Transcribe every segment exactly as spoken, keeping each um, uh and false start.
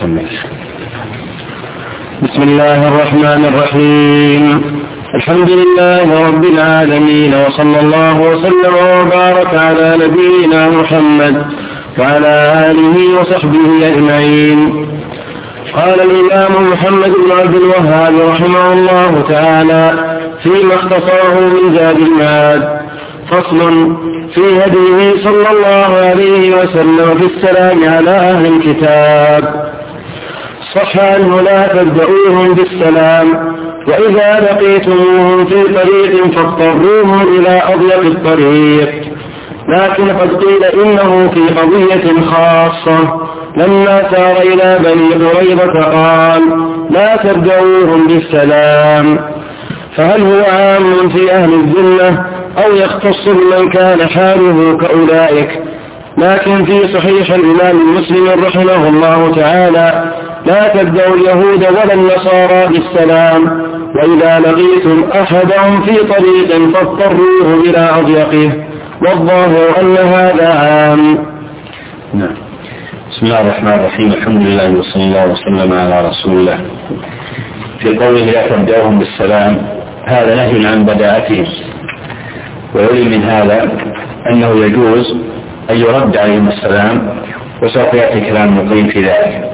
بسم الله الرحمن الرحيم. الحمد لله رب العالمين، وصلى الله وسلم وبارك على نبينا محمد وعلى آله وصحبه أجمعين. قال الإمام محمد بن عبد الوهاب رحمه الله تعالى فيما اختصره من زاد المعاد: فصل في هديه صلى الله عليه وسلم في السلام على أهل الكتاب. صح عنه: لا تبدؤوهم بالسلام، وإذا لقيتموهم في طريق فاضطروهم إلى أضيق الطريق. لكن قد قيل إنه في قضية خاصة لما سار إلى بني قريظة قال: لا تبدؤوهم بالسلام. فهل هو عام في أهل الذمة أو يختص بمن كان حاله كأولئك؟ لكن في صحيح الإمام مسلم رحمه الله تعالى: لا تبدأوا اليهود ولا النصارى بالسلام، وإذا لقيتم أحدهم في طريق فاضطروه إلى أضيقه، والظاهر أن هذا عام. نعم. بسم الله الرحمن الرحيم. الحمد لله وصلى الله وسلم على رسول الله. في قوله لا تبدأوهم بالسلام، هذا نهي عن بداءتهم، ويلي من هذا أنه يجوز أن يرد عليهم السلام، وسوف يأتي كلام مقيم في ذلك.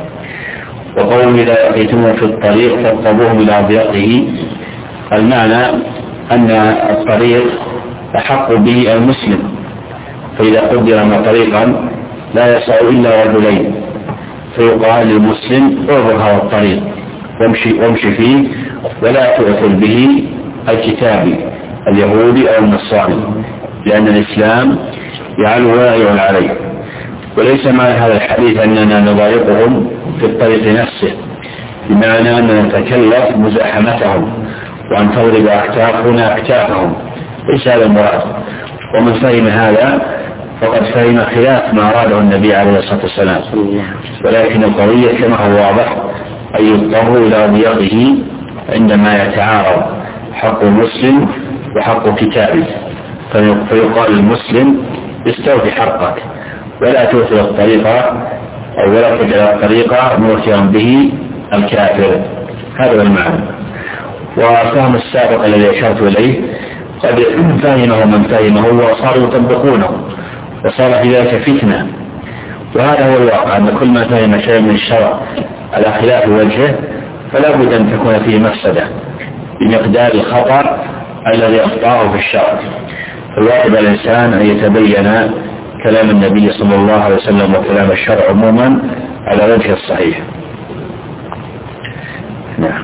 وقوله إذا لقيتموه في الطريق فاضطروهم إلى أضيقه، المعنى أن الطريق أحق به المسلم، فإذا قدر أن طريقا لا يسع إلا رجلين فيقال للمسلم: اعبر هذا الطريق وامشي, وامشي فيه، ولا تؤثر به الكتابي اليهودي أو النصاري، لأن الإسلام يعلو ولا يعلى عليه. وليس معنى هذا الحديث أننا نضايقهم في الطريق نفسه، بمعنى أننا نتكلف مزاحمتهم وأن تضرب أكتافنا أكتافهم، ليس هذا المراد. ومن فهم هذا فقد فهم خلاف ما أراده النبي عليه الصلاة والسلام، ولكن القضية كما هو واضح أن يضطروا إلى ضيقه عندما يتعارض حق المسلم وحق كتابه، فيقال المسلم: استوفي حقك ولا تؤثر الطريقة أو ولا تجعل الطريقة موثرا به الكافر. هذا المعنى. وفهم السابق الذي أشرت إليه قد فهمه من فهمه وصاروا يطبقونه، وصار في ذلك فتنة. وهذا هو الواقع، أن كل ما فهم شيء من الشرع على خلاف وجهه فلا بد أن تكون فيه مفسدة بمقدار الخطر الذي أخطأه في الشرع. فالواجب على الإنسان أن يتبين كلام النبي صلى الله عليه وسلم وكلام الشرع عموما على وجه الصحيح. نعم.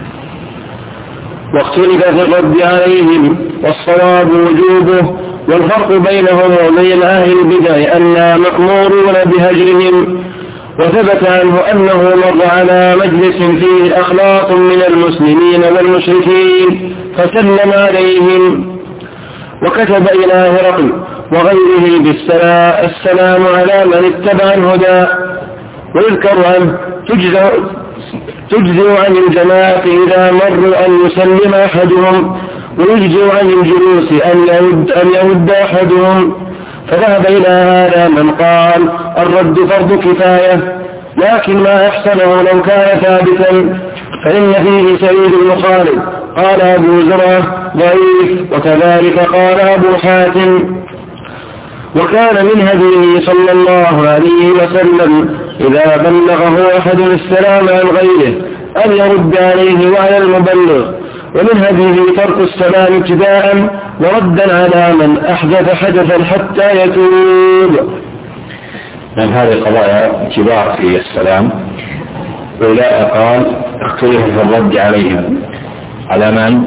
واختلف في الرد عليهم، والصواب وجوبه، والفرق بينهم وبين أهل البدع أننا مأمورون بهجرهم. وثبت عنه أنه مر على مجلس فيه أخلاق من المسلمين والمشركين فسلم عليهم، وكتب إلى هرقل وغيره بالسلام: السلام على من اتبع الهدى. ويذكر عنه: تجزع تجزع عن الجماعة إذا مروا أن يسلم أحدهم، ويجزع عن الجلوس أن يود, أن يود أحدهم. فذهب إلى هذا من قال: الرد فرض كفاية، لكن ما أحسنه لو كان ثابتا، فإن فيه سعيد بن خالد قال أبو زرعة ضعيف، وكذلك قال أبو حاتم. وكان من هديه صلى الله عليه وسلم إذا بلغه أحد السلام عن غيره أن يرد عليه وعلى المبلغ، ومن هديه ترك السلام ابتداء وردا على من أحدث حدثا حتى يتوب. من هذه القضايا كبار في السلام، ولا قال اختلف في الرد عليهم على من؟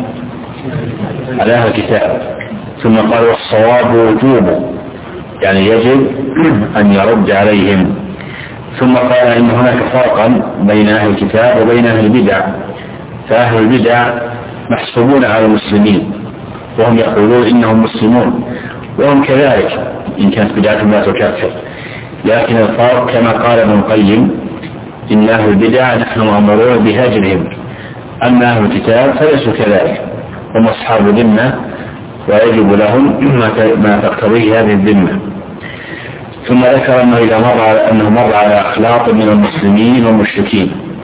على أهل الكتاب. ثم قال: والصواب وجوبه، يعني يجب أن يرد عليهم. ثم قال إن هناك فرقا بين أهل الكتاب وبين أهل البدع، فأهل البدع محسوبون على المسلمين وهم يقولون إنهم مسلمون، وهم كذلك إن كانت بدعتهم لا تكفر. لكن الفرق كما قال ابن القيم: إن أهل البدع نحن مأمورون بهجرهم، أما أهل الكتاب فليسوا كذلك، هم أصحاب ذمة ويجب لهم ما تقتضيه هذه الذمة. ثم ذكر أنه إذا مر على أنه مر على أخلاق من المسلمين والمشركين،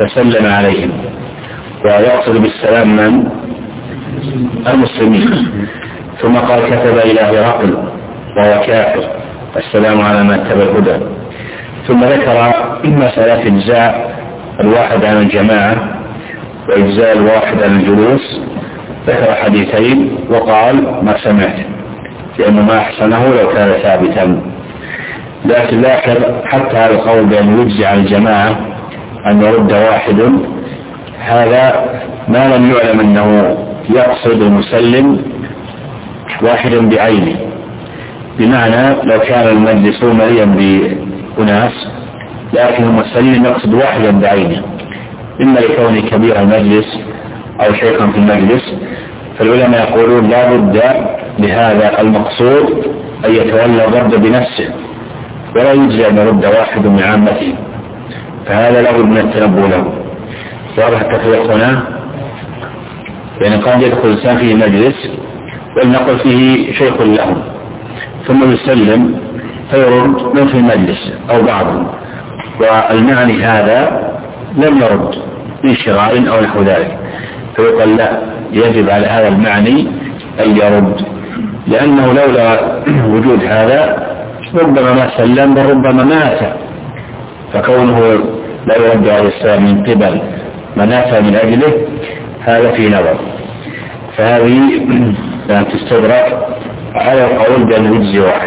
فسلم عليهم، ويقصد بالسلام من؟ المسلمين. ثم قال كتب إلى هرقل وهو كافر السلام على من اتبع الهدى. ثم ذكر مسألة إجزاء الواحد عن الجماعة وإجزاء الواحد عن الجلوس، ذكر حديثين وقال ما سمعت، لأنه ما أحسنه لو كان ثابتا. لكن لاحظ حتى هذا القول بأن يجزي عن الجماعة أن يرد واحد، هذا ما لم يعلم أنه يقصد المسلم واحد بعينه، بمعنى لو كان المجلس مليا بأناس لكن المسلم يقصد واحدا بعينه، إما لكونه كبير المجلس أو شيخا في المجلس. فالعلماء يقولون لا بد لهذا المقصود أن يتولى الرد بنفسه، ولا يجزي أن يرد واحد من عامته، فهذا لا بد من التنبؤ له. واضح التفريق هنا؟ يعني قد يدخل الإنسان في مجلس ولنقل فيه شيخ له ثم يسلم فيرد من في المجلس أو بعضهم، والمعني هذا لم يرد من شغال أو نحو ذلك، فيقول لا، يجب على هذا المعني أن يرد، لأنه لولا وجود هذا ربما ما سلم بل ربما مات، فكونه لا يرد على السلام من قبل من أتى من أجله هذا في نظر. فهذه لأن تستدرك على القول بأن يجزي واحد.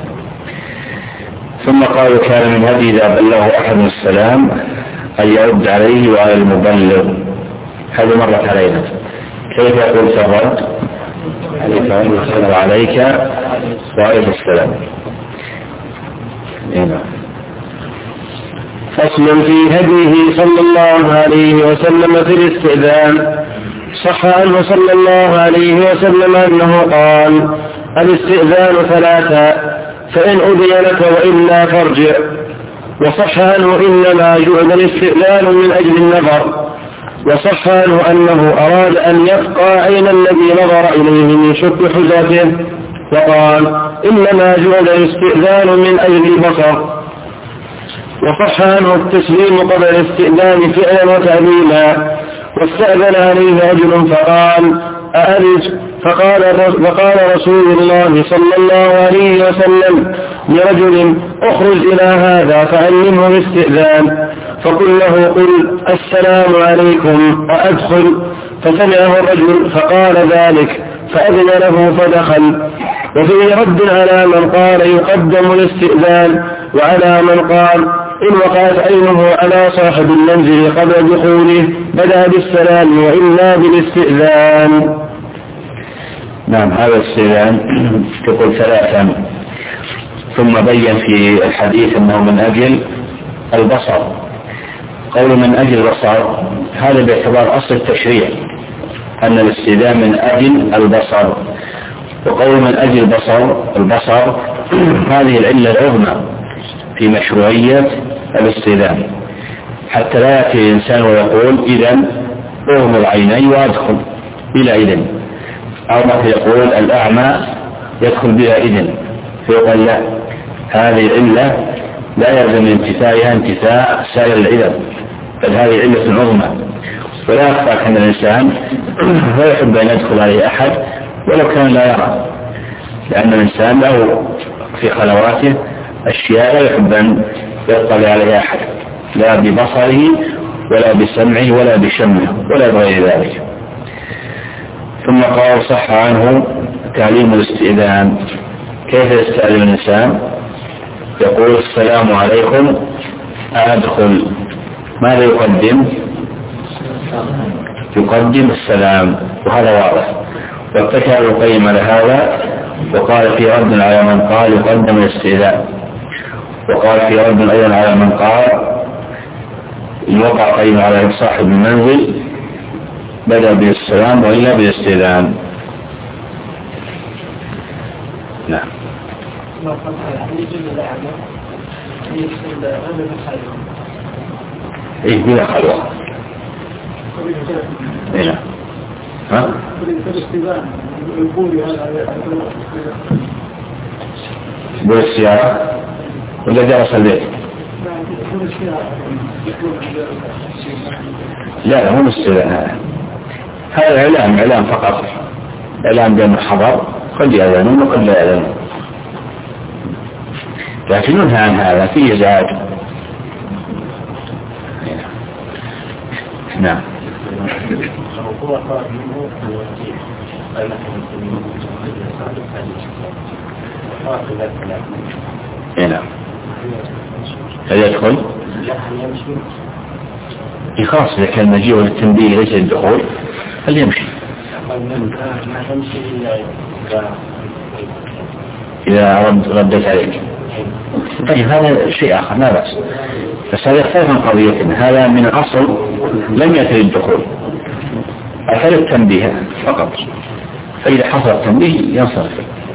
ثم قالوا كان من هدي إذا بلغه أحد السلام أن يرد عليه وعلى المبلغ. هذه مرت علينا، كيف يقول في الرد؟ عليك وعليك السلام. هنا فصل في هديه صلى الله عليه وسلم في الاستئذان. صح عنه صلى الله عليه وسلم أنه قال: الاستئذان ثلاثة، فإن أذن لك وإلا فارجع. وصح عنه إنما جعل الاستئذان من أجل النظر. وصح عنه أنه أراد أن يبقى عين الذي نظر إليه من شق حجته، وقال: إنما جعل الاستئذان من أجل البصر. وصح عنه التسليم قبل الاستئذان فعلا وتأمينا. واستأذن عليه رجل فقال: أألج؟ فقال, فقال رسول الله صلى الله عليه وسلم لرجل: اخرج إلى هذا فعلمه الاستئذان، فقل له: قل السلام عليكم وأدخل. فسمعه الرجل فقال ذلك فأذن له فدخل. وفيه رد على من قال يقدم الاستئذان، وعلى من قال إن وقعت عينه على صاحب المنزل قبل دخوله بدأ بالسلام وإلا بالاستئذان. نعم، هذا الاستئذان تقول ثلاثا، ثم بين في الحديث أنه من أجل البصر. قول من أجل البصر هذا باعتبار أصل التشريع، أن الاستئذان من أجل البصر. وقول من أجل البصر البصر هذه العلة العظمى في مشروعية الاستئذان، حتى لا يأتي الإنسان ويقول إذن أغمض عيني وأدخل بلا إذن، أو مثل يقول الأعمى يدخل بلا إذن، فيقول لا، هذه العلة لا يلزم انتفائها انتفاء سائر العلل، بل هذه علة عظمى. ولا يخفى أن الإنسان لا يحب أن يدخل عليه أحد ولو كان لا يرى، لأن الإنسان له في خلواته أشياء لا يحب أن يطلع عليها أحد، لا ببصره ولا بسمعه ولا بشمه ولا بغير ذلك. ثم قال صح عنه تعليم الاستئذان. كيف يستأذن الإنسان؟ يقول السلام عليكم أدخل. ماذا يقدم؟ يقدم السلام، وهذا واضح. واتكى ابن القيم على هذا وقال في رد على من قال يقدم الاستئذان، وقال في رد أيضا على من قال إن وقع قيم على صاحب المنزل بدأ بالسلام وإلا بالاستئذان. نعم. إيه بلا خلوة. إيه ها؟ بالسيارة ولا جرس البيت؟ لا هو مستوى هذا إعلام إعلام فقط، إعلام بأنه حضر، قد يأذنون وقد لا يأذنون، لكن ننهى عن هذا فيه إزعاج. نعم. نعم. هل يدخل؟ خاص إذا كان مجيء والتنبيه ليس الدخول هل يمشي؟ إذا رد ردت عليك. طيب هذا شيء آخر لا بأس، بس هذا يختلف عن قضيتنا. هذا من الأصل لم يأتي الدخول، أثر التنبيه فقط، فإذا حصل التنبيه ينصرف.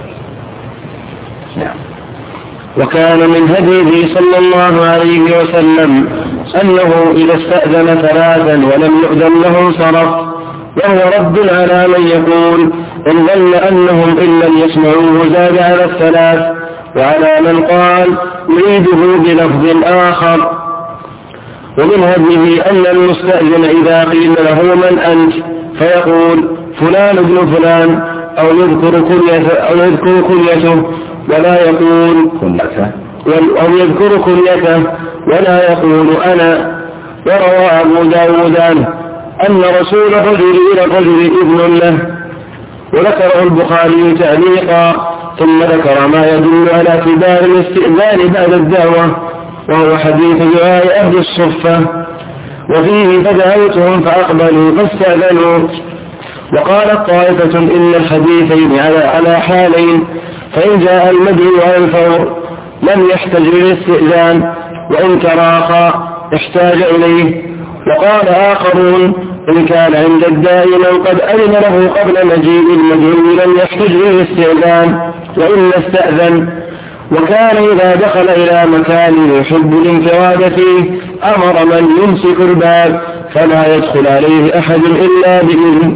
نعم. وكان من هديه صلى الله عليه وسلم أنه إذا استأذن ثلاثا ولم يؤذن له انصرف، وهو رد على من يقول إن ظن أنهم إن لم يسمعوه زاد على الثلاث، وعلى من قال يريده بلفظ آخر. ومن هديه أن المستأذن إذا قيل له من أنت فيقول فلان ابن فلان أو يذكر كنيته أو يذكر كنيته ولا يقول أو يذكر كنيته ولا يقول أنا. وروى أبو داود أن رسول الرجل إلى الرجل ابن له، وذكره البخاري تعليقا، ثم ذكر ما يدل على كبار الاستئذان بعد الدعوة، وهو حديث دعاء أهل الصفة، وفيه فدعوتهم فأقبلوا فاستأذنوا. وقالت طائفة إن الحديثين على على حالين، فإن جاء المدعو على الفور لم يحتج للاستئذان، وإن تراخى احتاج إليه. وقال آخرون إن كان عند الداعي من قد أذن له قبل مجيء المدعو لم يحتج للاستئذان وإن استأذن. وكان إذا دخل إلى مكان يحب الانفراد فيه أمر من يمسك الباب فلا يدخل عليه أحد إلا بإذن.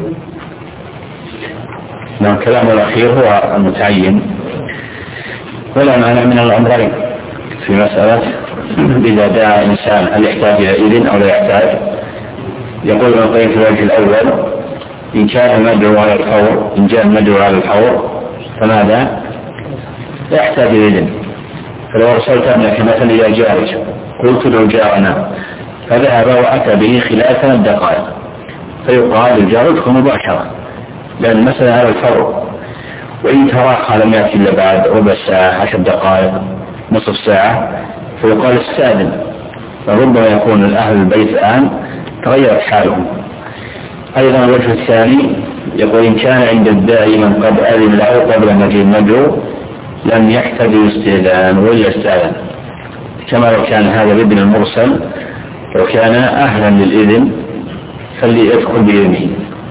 نعم. كلام الأخير هو المتعين، ولا معنى من الأمرين في مسألة إذا دعا إنسان هل يحتاج إلى إذن أو لا يحتاج. يقول ابن القيم في الوجه الأول إن كان المدعو على الحور إن جاء المدعو على الحور فماذا يحتاج إلى إذن. فلو أرسلت ابنك مثلا إلى جارك قلت له جارنا فذهب وأتى به خلال ثلاث دقائق فيقال للجار ادخل مباشرة، لأن المسألة على الفور. وإن تراخى لم يأتي إلا بعد ربع ساعة عشر دقائق نصف ساعة فيقال استأذن، فربما يكون الأهل البيت الآن تغيرت حالهم. أيضا الوجه الثاني يقول إن كان عند الداعي من قد أذن له قبل مجيء المدعو لم يحتج الاستئذان ولا استأذن، كما لو كان هذا الابن المرسل لو كان أهلا للإذن فليدخل بإذنه.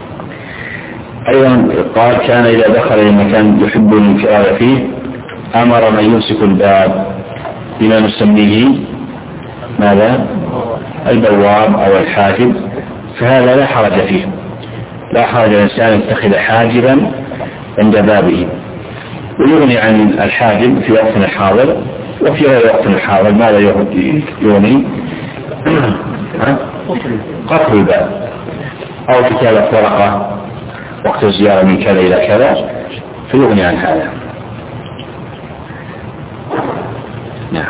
أيضا قال كان إذا دخل إلى مكان يحب الانفراد فيه أمر من يمسك الباب بما نسميه ماذا البواب أو الحاجب، فهذا لا حرج فيه، لا حرج الإنسان يتخذ حاجبا عند بابه. ويغني عن الحاجب في وقت الحاضر وفي غير وقت الحاضر. ماذا يغني؟ قطع الباب أو كتابة ورقة وقت الزيارة من كذا إلى كذا فيغني عن هذا. نعم.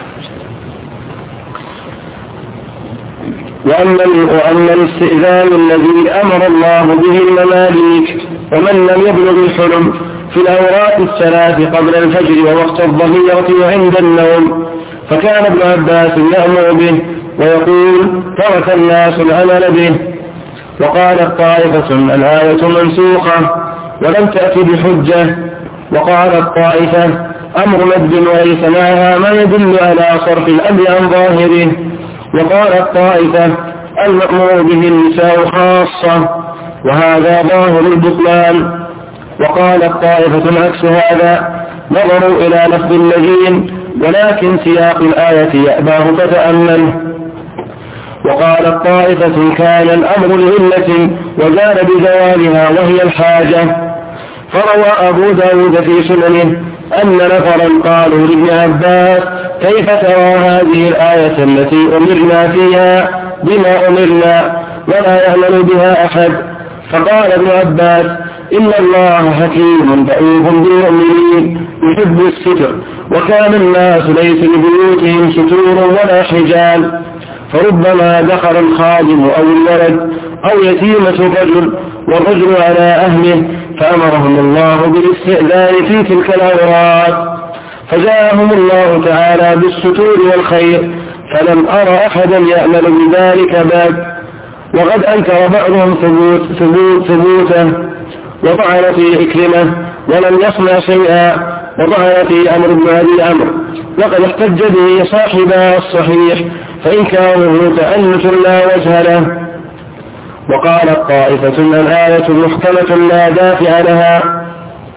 وأما الاستئذان الذي أمر الله به المماليك ومن لم يبلغ الحلم في الأوقات الثلاث قبل الفجر ووقت الظهيرة وعند النوم، فكان ابن عباس يأمر به ويقول ترك الناس العمل به. وقالت طائفة الآية منسوخة ولم تأتي بحجة. وقالت طائفة أمر مد وليس معها ما يدل على صرف الأمر عن ظاهره. وقالت طائفة المأمور به النساء خاصة وهذا ظاهر البطلان. وقالت طائفة عكس هذا نظروا إلى لفظ الذين ولكن سياق الآية يأباه فتأمله. وقالت طائفة كان الأمر لعلة وزال بزوالها وهي الحاجة. فروى أبو داود في سننه أن نفرا قالوا لابن عباس كيف ترى هذه الآية التي أمرنا فيها بما أمرنا ولا يعمل بها أحد؟ فقال ابن عباس إن الله حكيم رؤوف بالمؤمنين يحب الستر، وكان الناس ليس لبيوتهم ستور ولا حجال، فربما دخل الخادم أو الولد أو يتيمة الرجل والرجل على أهله فأمرهم الله بالاستئذان في تلك الأوراق، فجاءهم الله تعالى بالستور والخير، فلم أرى أحدا يعمل بذلك بعد. وقد أنكر بعضهم ثبوت ثبوت ثبوته وطعن في إكرمه ولم يصنع شيئا، وطعن في أمر بن أبي عمرو، وقد احتج به صاحبا الصحيح فإنكاره تأنت لا وجه له. وقالت طائفة الآية محكمة لا دافع لها،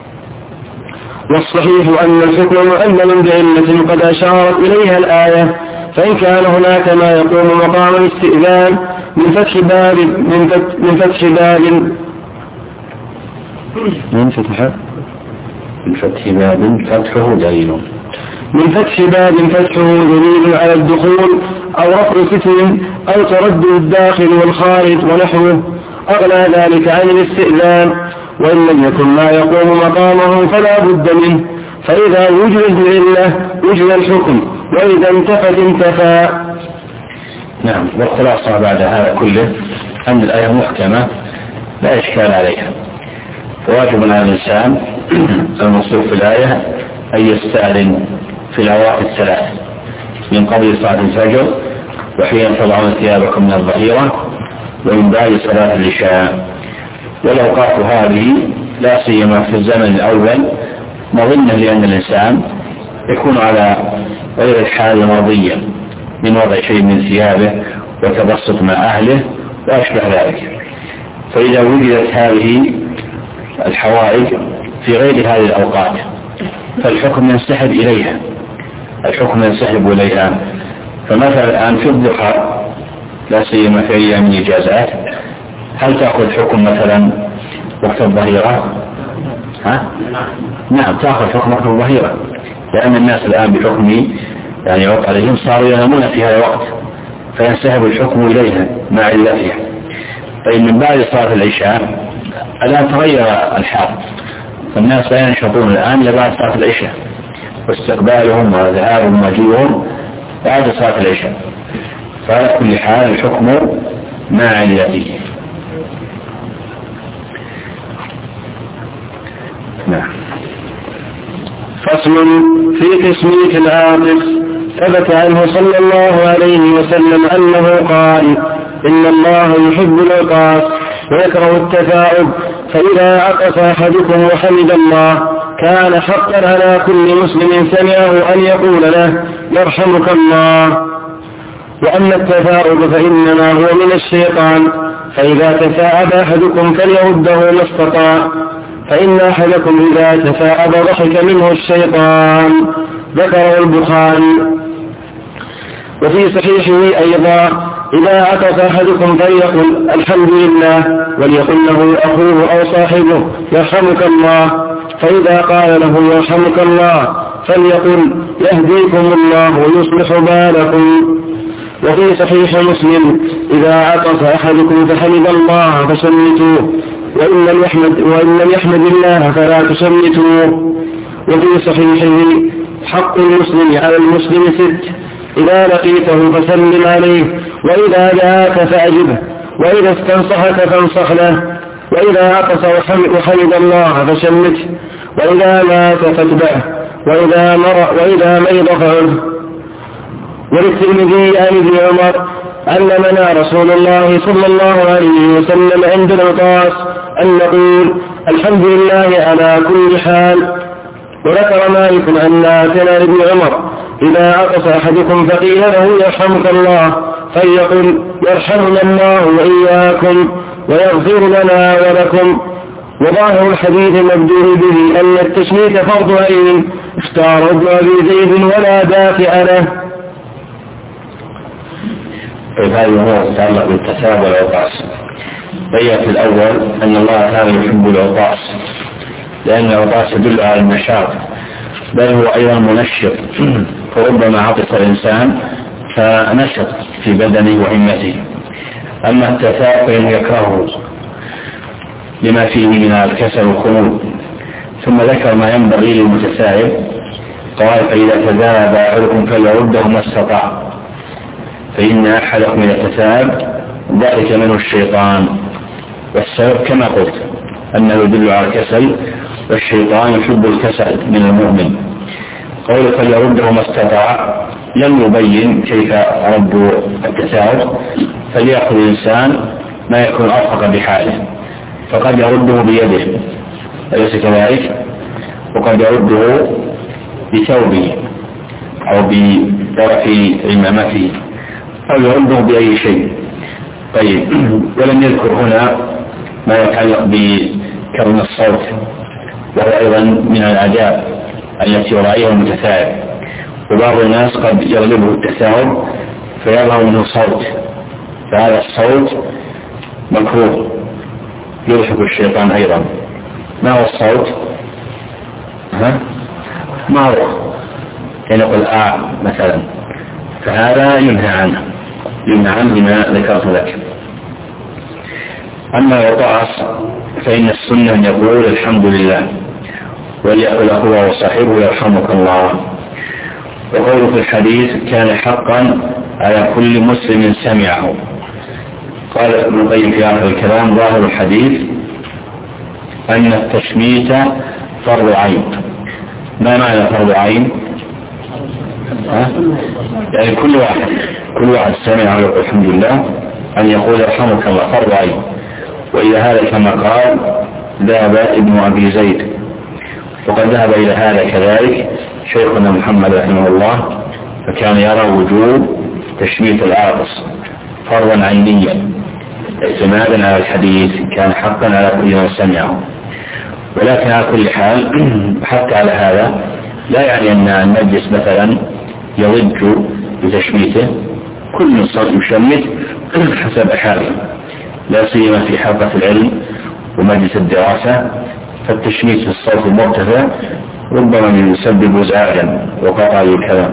والصحيح أن الحكم مؤمن بعلة قد أشارت إليها الآية، فإن كان هناك ما يقوم مقام الاستئذان من فتح باب من فتح, من فتح باب من فتح من فتح باب فتحه دليل من فتح باب فتحه دليل على الدخول أو رفع فتن أو تردد الداخل والخارج ونحوه أغنى ذلك عن الاستئذان، وإن لم يكن ما يقوم مقامه فلا بد منه، فإذا وجد العلة وجد الحكم، وإذا انتفت انتفى. نعم. والخلاصة بعد هذا كله أن الآية محكمة لا إشكال عليها، فواجب على الإنسان الموصوف في الآية أن يستأذن في الأوقات الثلاث من قبل صلاة الفجر، وحين تضعون ثيابكم من الظهيرة، ومن بعد صلاة العشاء. والأوقات هذه لا سيما في الزمن الأول مظنة لأن الإنسان يكون على غير الحال المرضية من وضع شيء من ثيابه وتبسط مع أهله وأشبه ذلك، فإذا وجدت هذه الحوائج في غير هذه الأوقات فالحكم ينسحب إليها الحكم ينسحب إليها فمثلا الآن في الضحى لا سيما في أيام الإجازات هل تأخذ حكم مثلا وقت الظهيرة؟ ها؟ نعم تأخذ حكم وقت الظهيرة، لأن الناس الآن بحكم يعني وقت عليهم صاروا ينامون في هذا الوقت فينسحب الحكم إليها مع علتها. طيب من بعد صلاة العشاء الآن تغير الحال، فالناس لا ينشطون الآن لبعد صلاة العشاء، واستقبالهم وذهابهم ومجيئهم بعد صلاة العشاء، فعلى كل حال الحكم مع علته. نعم. فصل في تسمية العاطف. ثبت عنه صلى الله عليه وسلم أنه قال إن الله يحب العطاس ويكره التثاؤب، فإذا عطس أحدكم وحمد الله كان حقا على كل مسلم سمعه أن يقول له يرحمك الله. وأما التثاؤب فإنما هو من الشيطان، فإذا تثاءب أحدكم فليرده ما استطاع، فإن أحدكم إذا تثاءب ضحك منه الشيطان. ذكره البخاري. وفي صحيحه أيضا إذا عطس أحدكم فليقل الحمد لله، وليقل له أخوه أو صاحبه يرحمك الله، فإذا قال له يرحمك الله فليقل يهديكم الله ويصلح بالكم. وفي صحيح مسلم إذا عطس أحدكم فحمد الله فشمتوه، وإن لم يحمد, وإن لم يحمد الله فلا تشمتوه. وفي صحيحه حق المسلم على المسلم ست: إذا لقيته فسلم عليه، وإذا دعاك فأجبه، وإذا استنصحك فانصح له، وإذا عطس وحمد الله فشمته، وإذا مات فاتبعه، وإذا مر وإذا مرض فعده. وللترمذي عن ابن عمر علمنا رسول الله صلى الله عليه وسلم عند العطاس أن نقول الحمد لله على كل حال. وذكر مالك أن نافع ابن عمر إذا عطس أحدكم فقيل له يرحمك الله فليقل يرحمنا الله وإياكم ويغفر لنا ولكم. وظاهر الحديث المبدوء به أن التشميت فرض عين اختار ابن أبي زيد ولا دافع له. هذه الأمور تتعلق بالتثاؤب والعطاس. بيّن في الأول أن الله تعالى يحب العطاس، لأن العطاس يدل على النشاط بل هو أيضا منشط، فربما عطس الإنسان فنشط في بدنه وهمته. أما التثاؤب فإنه يكرهه لما فيه من الكسل والخمول. ثم ذكر ما ينبغي للمتثاؤب، قال: فإذا تذاب أحدكم فليرده ما استطاع، فإن أحدكم إذا تثاؤب ذلك منه الشيطان. والسبب كما قلت أنه يدل على الكسل، والشيطان يحب الكسل من المؤمن. قول فليرده ما استطاع لم يبين كيف رد التثاؤب، فليأخذ الإنسان ما يكون أرفق بحاله، فقد يرده بيده أليس كذلك؟ وقد يرده بثوبه أو بطرف عمامته أو يرده بأي شيء. طيب، ولم يذكر هنا ما يتعلق بكون الصوت، وهو أيضا من الآداب التي يراعيها المتثاؤب. وبعض الناس قد يغلبه التثاؤب فيظهر منه صوت، فهذا الصوت مكروه يضحك الشيطان أيضا. ما هو الصوت؟ ها؟ معروف، يعني يقول آه مثلا، فهذا ينهى عنه ينهى عنه بما ذكرت لك. أما الطاعس فإن السنة أن يقول الحمد لله، وليقل هو وصاحبه يرحمك الله. وقوله في الحديث كان حقا على كل مسلم سمعه. قال ابن القيم في آخر الكلام: ظاهر الحديث أن التشميت فرض عين. ما معنى فرض عين؟ ها؟ يعني كل واحد كل واحد سمع ويقول الحمد لله أن يقول يرحمك الله، فرض عين. وإلى هذا كما قال ذهب ابن أبي زيد، وقد ذهب إلى هذا كذلك شيخنا محمد رحمه الله، فكان يرى وجوب تشميت العاطس فرضا عينيا اعتمادا على الحديث كان حقا على كل من سمعه. ولكن على كل حال حتى على هذا لا يعني أن المجلس مثلا يضج بتشميته، كل صوت يشمت حسب حاله، لا سيما في حلقة العلم ومجلس الدراسة، فالتشميت في الصوت المرتفع ربما يسبب ازعاجا وقطع الكلام.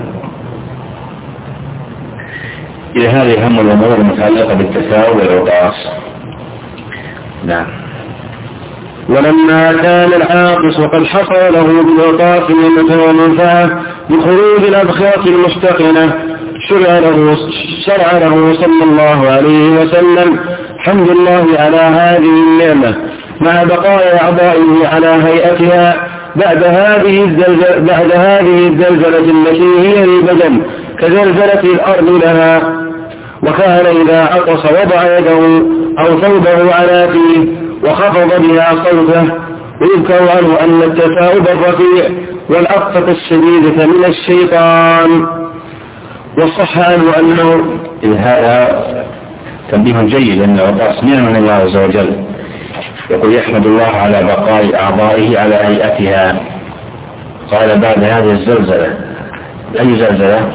إلى هذه أهم الأمور المتعلقة بالتثاؤب والعطاس. نعم. ولما كان العاطس وقد حصل له بالعطاس نعمة ومنفعة بخروج الأبخرة المحتقنة، شرع له, شرع له صلى الله عليه وسلم حمد الله على هذه النعمة مع بقاء أعضائه على هيئتها بعد هذه الزلزلة, بعد هذه الزلزلة التي هي للبدن كزلزلة الأرض لها. وكان إذا عطس وضع يده أو ثوبه على فيه وخفض بها صوته. ويذكر عنه أن التثاؤب الرفيع والعطسة الشديدة من الشيطان. وصح عنه أنه إذ هذا تنبيه جيد أن العطاس نعمة من الله عز وجل. يقول يحمد الله على بقاء أعضائه على هيئتها. قال بعد هذه الزلزلة، أي زلزلة؟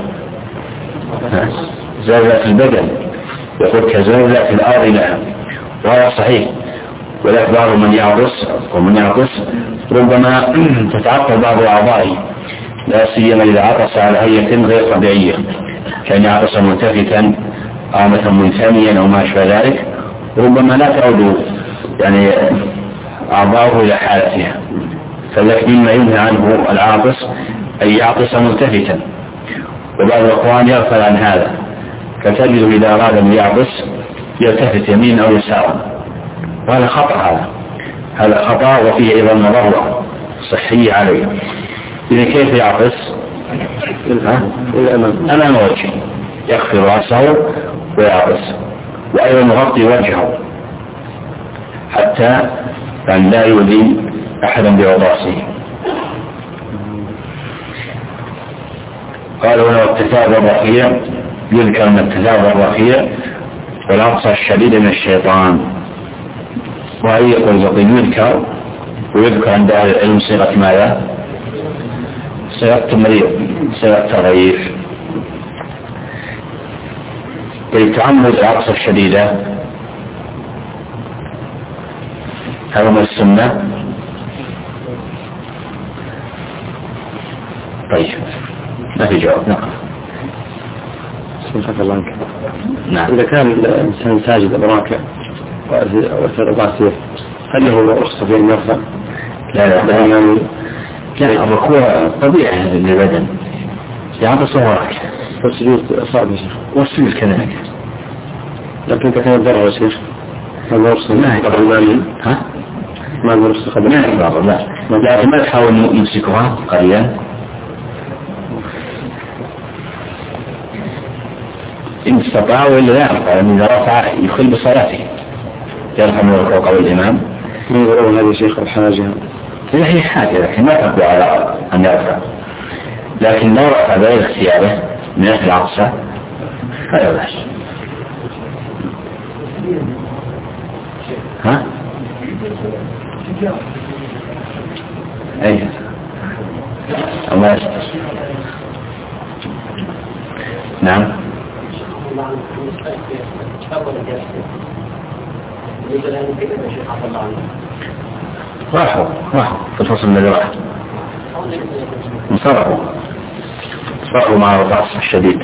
زلزلة البدن، يقول كزلزلة الأرض لها، وهذا صحيح. ولكن بعض من يعطس ومن يعطس ربما تتعطل بعض أعضائه، لا سيما إذا عطس على هيئة غير طبيعية، كان يعطس ملتفتا أو مثلا منثنيا أو ما شابه ذلك، ربما لا تعود يعني أعضاؤه إلى حالتها. فلكن مما ينهى عنه العاطس أن يعطس ملتفتا، وبعض الأخوان يغفل عن هذا، فتجد إذا أراد أن يعطس يلتفت يمين أو يسارا، وهذا خطأ. هذا هذا خطأ وفيه أيضا مضرة صحية عليه. إذا كيف يعطس؟ أمام وجهه، يخفض رأسه ويعطس، وأيضا يغطي وجهه حتى أن لا يؤذي أحدا بعطاسه. قال هنا التثاؤب الرفيع، يذكر أن التثاؤب الرفيع والعطس الشديد من الشيطان. وهي يقول يذكر ويذكر عند أهل العلم صيغة ماذا؟ صيغة تمريض، صيغة تغيير. لتعمد العطس الشديدة هذا من السنة. طيب ما في جواب. نعم. سبحانك الله عنك. نعم. إذا كان الإنسان ساجد أو راكع وارتفع رأسه هل له رخصة في أن يرفع؟ لا لا لا لا الركوع طبيعي للبدن يعني تصورك والسجود صعب يا شيخ. والسجود كذلك. لكن كان الضرر يا شيخ ما يرسل ما قبل المال. ها؟ ما يرسل قبل ما يضر. لا لكن ما تحاول يمسكها قليلا إن استطاع وإلا لا يرفع لأن إذا رفع يخل بصلاته يرفع من الركوع قبل الإمام. من يقولون هذه شيخ الحاجة لا هي حاجة لكن ما تقوى على أن يرفع. لكن لو رفع بغير اختياره من أهل العطسة فلا بأس. ها؟ أي الله يستر. نعم. راحوا راحوا في الفصل الذي راح انصرفوا صرفوا مع الضعف الشديد.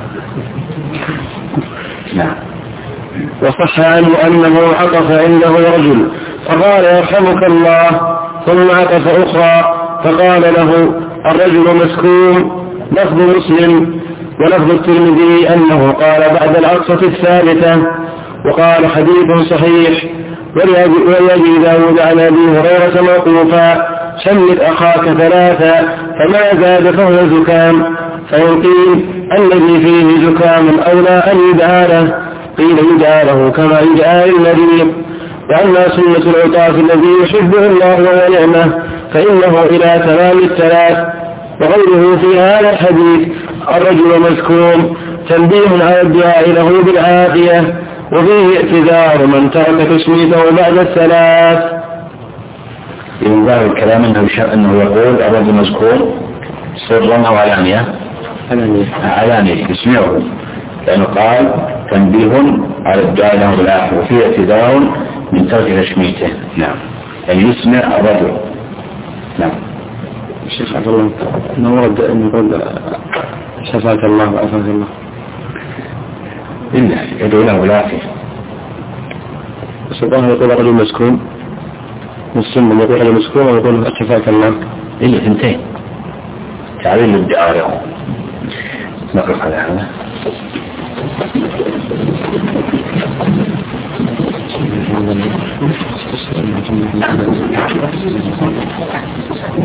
نعم. وصح عنه أنه عطف عنده رجل فقال يرحمك الله ثم عطف أخرى فقال له الرجل مسكوم. لفظ مسلم ولفظ الترمذي أنه قال بعد العطفة الثالثة وقال حديث صحيح. وليجي داود عن أبي هريرة موقوفا شمت أخاك ثلاثة فما زاد فهو زكام فإن قيل الذي فيه زكام أولى أن يدعى له قيل يدعى له كما يدعى للمريض. وأما سنة العطاف الذي يحبه الله ونعمه فإنه إلى تمام الثلاث. وغيره في هذا الحديث الرجل مسكوم تنبيه على الدعاء له بالعافية وفيه اعتذار من ترك تشميته بعد الثلاث. من ظاهر الكلام أنه, أنه يقول الرجل مذكور سرا أو علانية. علانية يسمعه لأنه قال تنبيه على الدعاء له بالعافية وفيه اعتذار من ترك تشميته. نعم يعني يسمع الرجل. نعم. الشيخ عبد الله أنه ورد أن يقول شفاك الله وعافاك الله إلا يدعو له بالعافية. بس الله يقول رجل مسكون مسلم يقول رجل مسكون ويقول شفاك الله إلا ثنتين تعليل للدعاء له. نقف على هذا. Thank you.